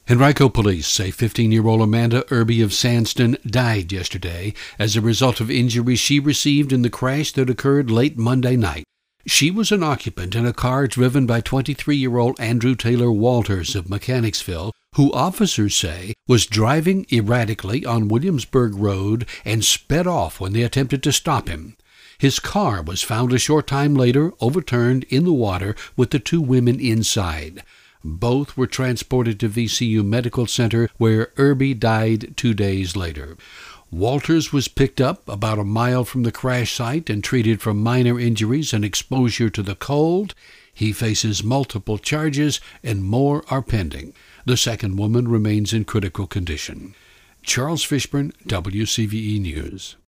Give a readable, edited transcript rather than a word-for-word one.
Henrico police say 15-year-old Amanda Irby of Sandston died yesterday as a result of injuries she received in the crash that occurred late Monday night. She was an occupant in a car driven by 23-year-old Andrew Taylor Walters of Mechanicsville, who officers say was driving erratically on Williamsburg Road and sped off when they attempted to stop him. His car was found a short time later overturned in the water with the two women inside. Both were transported to VCU Medical Center, where Irby died 2 days later. Walters was picked up about a mile from the crash site and treated for minor injuries and exposure to the cold. He faces multiple charges, and more are pending. The second woman remains in critical condition. Charles Fishburne, WCVE News.